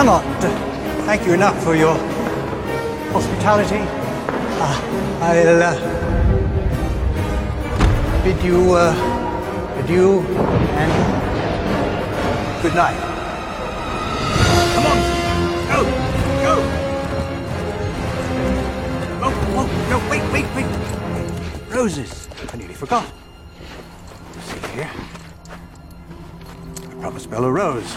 cannot thank you enough for your hospitality. I'll bid you adieu and good night. Come on! Go! Go! Oh, no, wait! Roses! I nearly forgot. Let's see here. The proper spell of rose.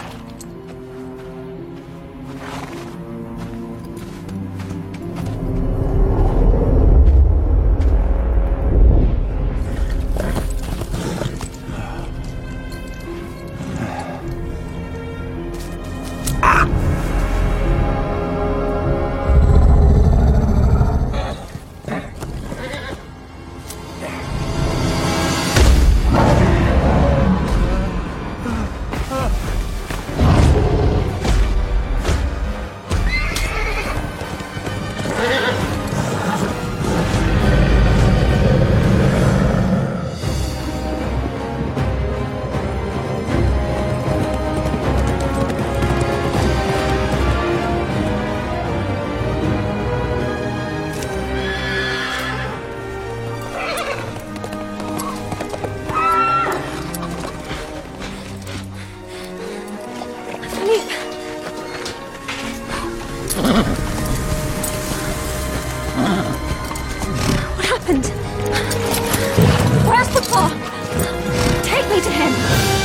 What happened? Where's Papa? Take me to him.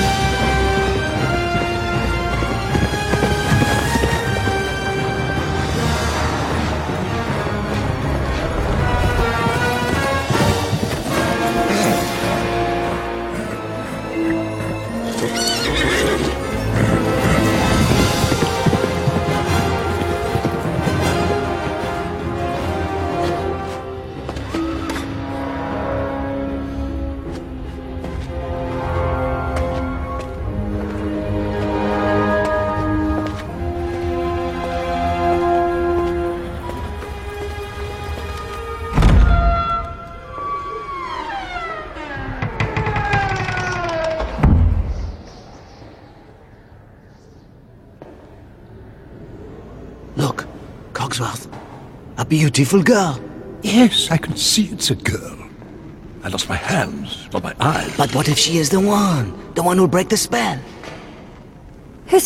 Look, Cogsworth. A beautiful girl. Yes, I can see it's a girl. I lost my hands, not my eyes. But what if she is the one? The one who'll break the spell?